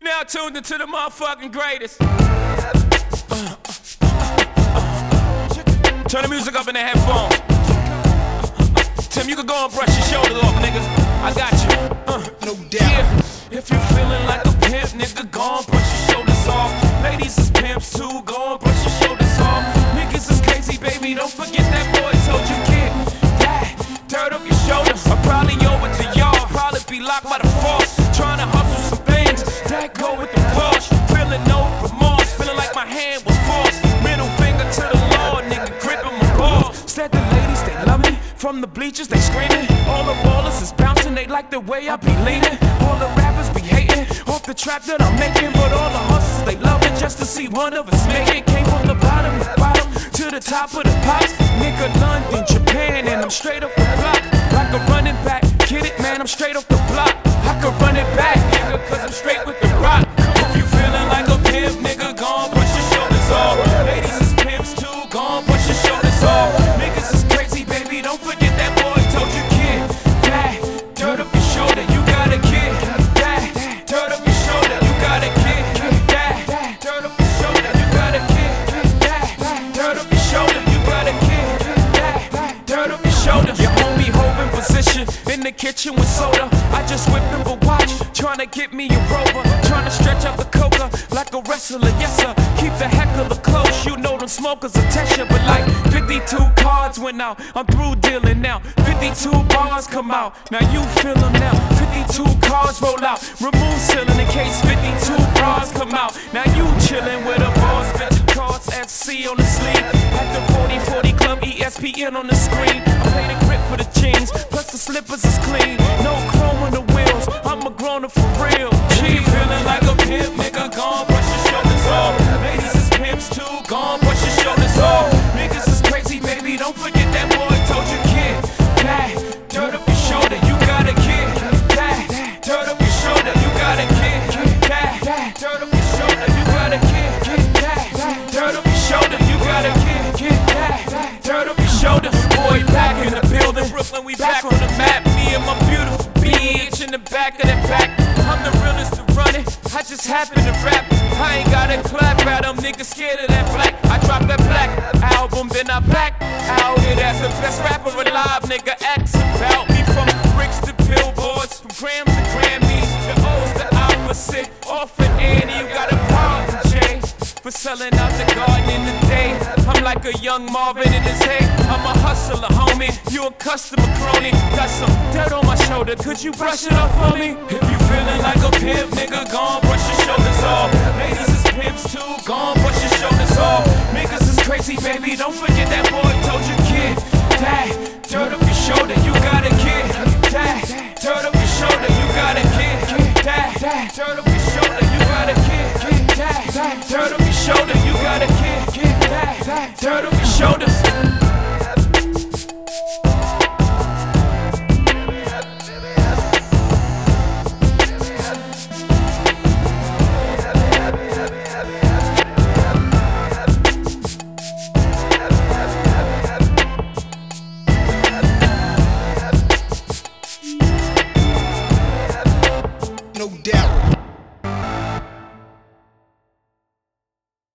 Now tuned into the motherfucking greatest. Turn the music up in the headphones. Tim, you can go and brush your shoulders off, nigga. I got you. No doubt. Yeah. If you feeling like a pimp, nigga, go and brush your shoulders off. Ladies is pimps too, go and brush your shoulders off. Niggas is crazy, baby, don't forget that boy told you, kid. Yeah, dirt up your shoulders. I probably over to y'all, probably be locked by the force. Trying to hustle some things, that go with the Porsche. Feeling no remorse, feeling like my hand was forced. Middle finger to the law, nigga, gripping my balls. Said the ladies, they love me. From the bleachers, they screaming. All the ballers is bouncing, they like the way I be leaning. All the rappers be hating off the trap that I'm making. But all the hustlers, they love it just to see one of us make it. Came from the bottom to the top of the pops. Nigga, London, Japan, and I'm straight up the block. Like a running back, get it, man, I'm straight up the block. I could run it back, nigga, cause I'm straight with the rock. If you feeling like a pimp, nigga, gon' push your shoulders off. Ladies is pimps too, gon' push your shoulders off. Niggas is crazy, baby, don't forget that boy told you, kid. That dirt up your shoulder, you got a kid. That dirt up your shoulder, you got a kid. That dirt up your shoulder, you got a kid. That dirt up your shoulder, you got a kid. That dirt up your shoulder. Your homie holding position in the kitchen with soda. I just whipped him a watch, trying to get me a rover. Trying to stretch out the coca like a wrestler, yes sir. Keep the heckler close, you know them smokers will test you. But like 52 cards went out, I'm through dealing now. 52 bars come out, now you feel them now. 52 cars roll out, remove ceiling in case 52 bras come out. Now you chillin' with a boss, bitch cards FC on the sleeve. At the 4040 Club, ESPN on the screen. I play the grip for the jeans, plus the slippers is clean. No chrome on the wheels, I'm a grown up for real. She feeling like a pimp, nigga, gon' brush your shoulders off. Ladies is pimps too, gon' brush your shoulders off. Niggas is crazy, baby, don't forget that boy told you, kid. That dirt up your shoulder, you got a kid. That dirt up your shoulder, you got a kid. That dirt up your shoulder, you got a kid. That dirt up your shoulder, you got a kid. That dirt up your shoulder. Boy, back in the building, Brooklyn, we back on the map. Me and my beautiful bitch in the back of the back. I'm the realest to run it, I just happen to rap. I ain't gotta clap at them, niggas scared of that black. I dropped that black album, then I back out it as the best rapper alive. Nigga, X about me from bricks to billboards, from grams to Grammys. The O's the opposite, off and Annie, you got a problem, Jay. For selling out the garden in the day. I'm like a young Marvin in his head. I'm a hustler, homie. You a customer crony. Got some dirt on my shoulder. Could you brush it off for me? If you feeling like a pimp, nigga, gon' brush your shoulders off. Ladies is pimps too, gon' brush your shoulders off. Niggas is crazy, baby. Don't forget that boy told you, kid. That dirt